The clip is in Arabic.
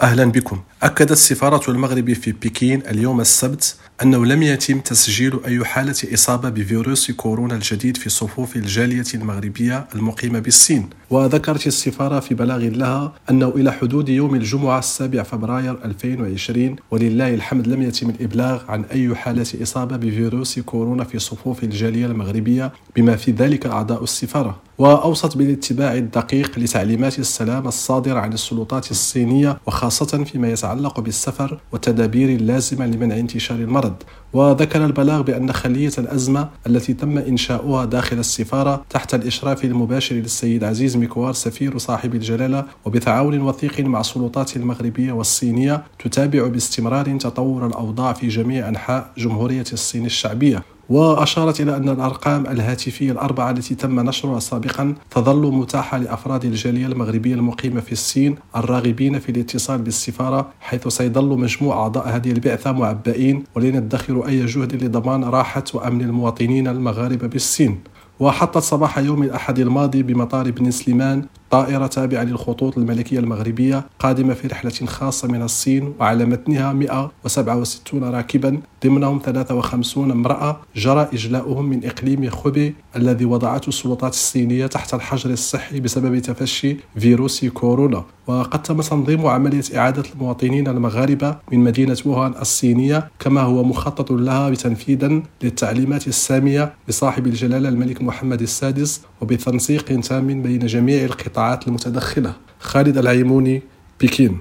أهلا بكم. أكدت السفارة المغربية في بكين اليوم السبت أنه لم يتم تسجيل أي حالة إصابة بفيروس كورونا الجديد في صفوف الجالية المغربية المقيمة بالصين. وذكرت السفارة في بلاغ لها أنه إلى حدود يوم الجمعة 7 فبراير 2020 ولله الحمد لم يتم الإبلاغ عن أي حالة إصابة بفيروس كورونا في صفوف الجالية المغربية بما في ذلك أعضاء السفارة. وأوصت بالاتباع الدقيق لتعليمات السلامة الصادرة عن السلطات الصينية وخاصة فيما يتعلق بالسفر والتدابير اللازمة لمنع انتشار المرض. وذكر البلاغ بأن خلية الأزمة التي تم إنشاؤها داخل السفارة تحت الإشراف المباشر للسيد عزيز مكوار سفير صاحب الجلالة وبتعاون وثيق مع السلطات المغربية والصينية تتابع باستمرار تطور الأوضاع في جميع أنحاء جمهورية الصين الشعبية. وأشارت إلى أن الأرقام الهاتفية الأربعة التي تم نشرها سابقا تظل متاحة لأفراد الجالية المغربية المقيمة في الصين الراغبين في الاتصال بالسفارة، حيث سيظل مجموع أعضاء هذه البعثة معبئين ولن يدخروا أي جهد لضمان راحة وأمن المواطنين المغاربة بالصين. وحطت صباح يوم الأحد الماضي بمطار بن سليمان طائرة تابعة للخطوط الملكية المغربية قادمة في رحلة خاصة من الصين وعلى متنها 167 راكبا ضمنهم 53 امرأة جرى إجلاؤهم من إقليم خبي الذي وضعته السلطات الصينية تحت الحجر الصحي بسبب تفشي فيروس كورونا. وقد تم تنظيم عملية إعادة المواطنين المغاربة من مدينة ووهان الصينية كما هو مخطط لها تنفيذا للتعليمات السامية لصاحب الجلالة الملك محمد السادس وبتنسيق تام بين جميع القطاعات المتدخلة. خالد العيموني، بكين.